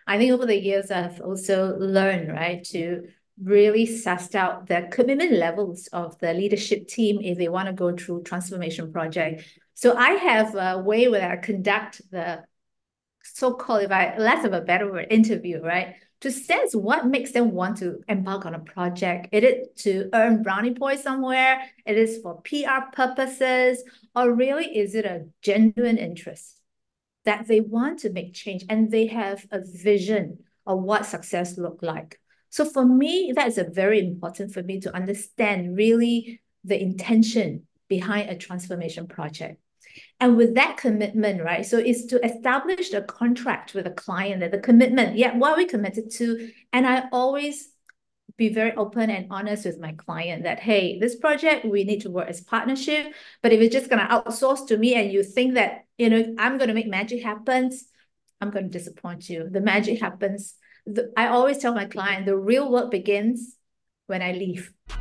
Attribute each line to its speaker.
Speaker 1: I think over the years, I've also learned, right, to really suss out the commitment levels of the leadership team if they want to go through transformation project. So I have a way where I conduct the so-called, if I less of a better word, interview, right? To sense what makes them want to embark on a project. Is it to earn brownie points somewhere? It is for PR purposes, or really is it a genuine interest that they want to make change and they have a vision of what success look like? So for me, that's a very important for me to understand really the intention behind a transformation project. And with that commitment, right? So it's to establish a contract with a client that the commitment, yeah, what are we committed to? And I always be very open and honest with my client that, hey, this project, we need to work as partnership. But if you're just going to outsource to me and you think that, I'm going to make magic happen, I'm going to disappoint you. The magic happens. I always tell my client the real work begins when I leave.